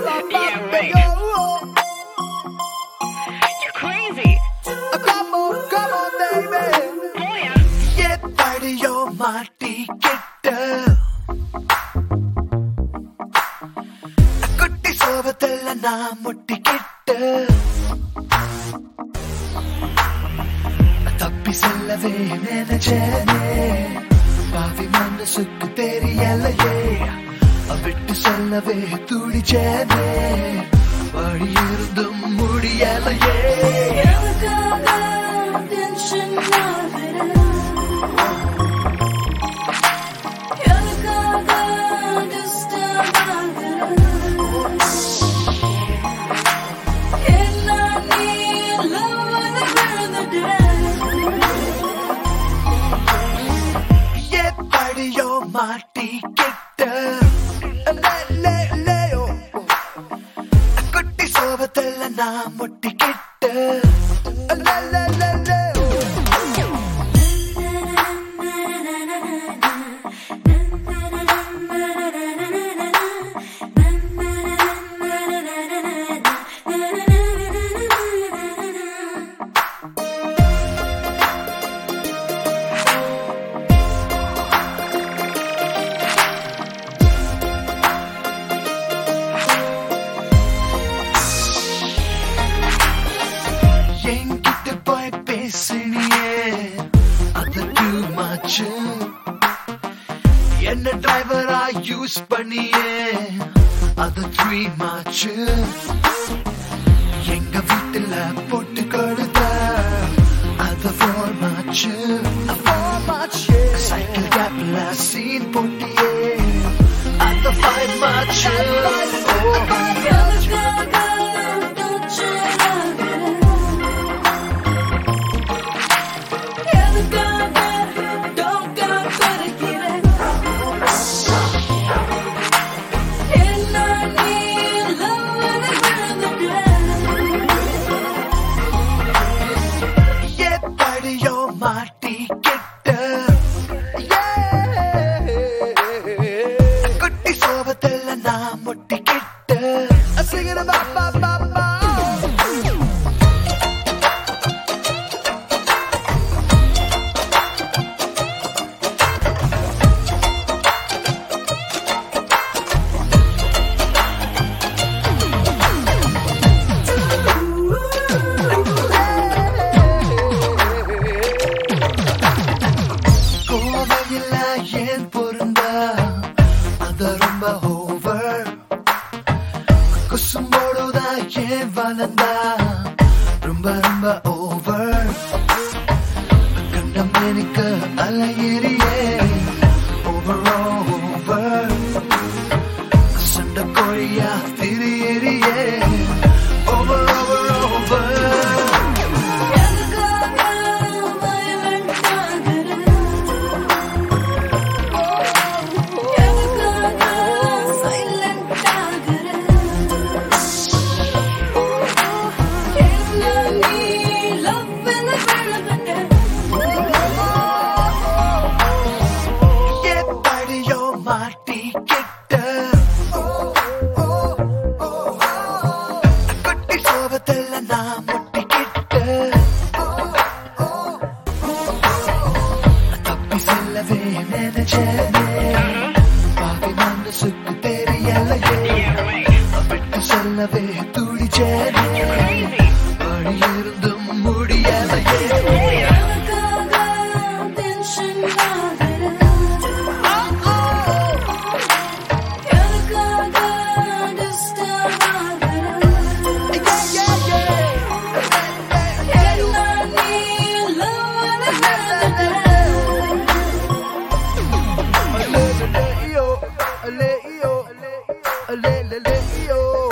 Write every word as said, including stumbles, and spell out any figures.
Yeah, right. You're crazy. Come on, come on, baby. Oh, yeah. எப்படியோ மாட்டிக்கிட்ட குட்டி சோபத்தில் நான் முட்டிக்கிட்ட தப்பி செல்லவே நினைச்சேனே பாவி மனசுக்கு தெரியலையே விட்டு செல்லவே துடிச்சேனே வழி இருந்தும் முடியலையே எப்படியோ மாட்டிக்கிட்ட குட்டி சோபத்தில் நான் முட்டிக்கிட்ட என்கிட்ட போய் பேசினியே அது too much என்ன டிரைவரா யூஸ் பண்ணியே அது three much எங்க வீட்டுல போட்டு கொடுத்த அது four much four much cycle கேப்ல சீன் போட்டியே அது five much எப்படியோ மாட்டிக்கிட்ட குட்டி சோபத்தில் நான் முட்டிக்கிட்ட சிங்கன பாப்பா பாப்பா கோவையில் ஏன் பொருந்தா அது ரொம்ப ஓவர் குசும்போடுதா ஏன் வளர்ந்தா ரொம்ப ரொம்ப ஓவர் கண்டம் எனக்கு அலையிறியே ஓவர் ஓவர் சண்டை கோழியா திரியறியே ஓவர் ஓவர் ஓவர் எப்படியோ மாட்டிக்கிட்ட குட்டி சோபத்தில் நான் முட்டிக்கிட்ட தப்பி செல்லவே நினைச்சேனே பாவி மனசுக்கு தெரியலையே விட்டு செல்லவே துடிச்சேனே வழி இருந்தும் முடியலையே Leo, Leo, Leo, Leo.